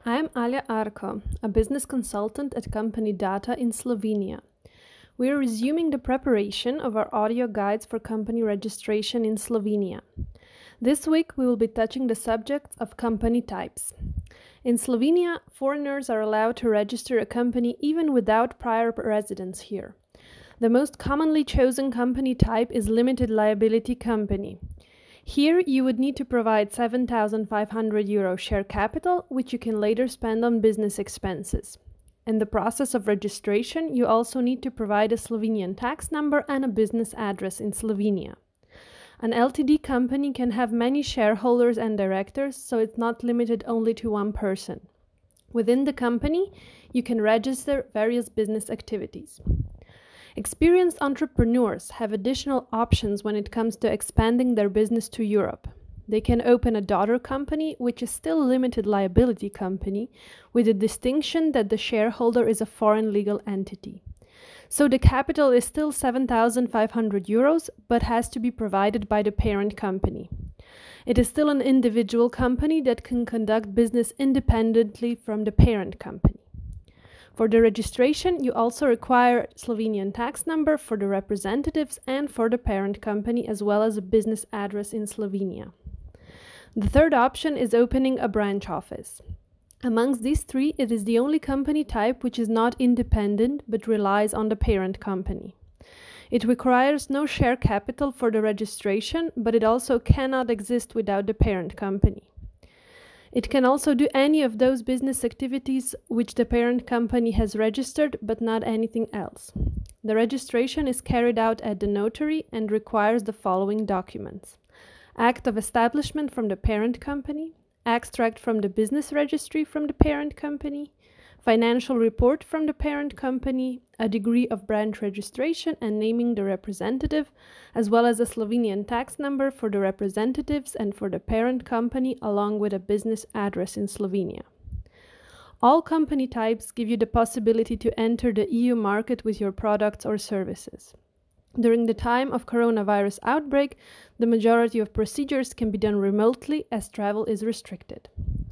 I'm Alia Arko, a business consultant at Company Data in Slovenia. We are resuming the preparation of our audio guides for company registration in Slovenia. This week we will be touching the subject of company types. In Slovenia, foreigners are allowed to register a company even without prior residence here. The most commonly chosen company type is limited liability company. Here you would need to provide €7,500 share capital, which you can later spend on business expenses. In the process of registration, you also need to provide a Slovenian tax number and a business address in Slovenia. An Ltd company can have many shareholders and directors, so it's not limited only to one person. Within the company, you can register various business activities. Experienced entrepreneurs have additional options when it comes to expanding their business to Europe. They can open a daughter company, which is still a limited liability company, with the distinction that the shareholder is a foreign legal entity. So the capital is still €7,500, but has to be provided by the parent company. It is still an individual company that can conduct business independently from the parent company. For the registration, you also require Slovenian tax number for the representatives and for the parent company, as well as a business address in Slovenia. The third option is opening a branch office. Amongst these three, it is the only company type which is not independent but relies on the parent company. It requires no share capital for the registration, but it also cannot exist without the parent company. It can also do any of those business activities which the parent company has registered, but not anything else. The registration is carried out at the notary and requires the following documents: Act of establishment from the parent company, extract from the business registry from the parent company, financial report from the parent company, a degree of branch registration and naming the representative, as well as a Slovenian tax number for the representatives and for the parent company, along with a business address in Slovenia. All company types give you the possibility to enter the EU market with your products or services. During the time of coronavirus outbreak, the majority of procedures can be done remotely as travel is restricted.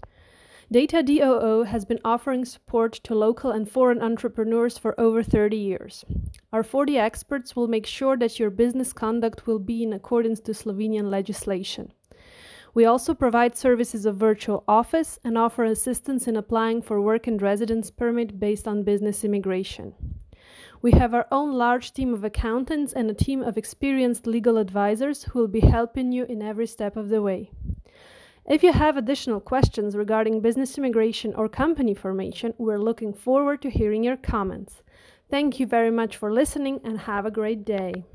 Data DOO has been offering support to local and foreign entrepreneurs for over 30 years. Our 40 experts will make sure that your business conduct will be in accordance to Slovenian legislation. We also provide services of virtual office and offer assistance in applying for work and residence permit based on business immigration. We have our own large team of accountants and a team of experienced legal advisors who will be helping you in every step of the way. If you have additional questions regarding business immigration or company formation, we're looking forward to hearing your comments. Thank you very much for listening and have a great day.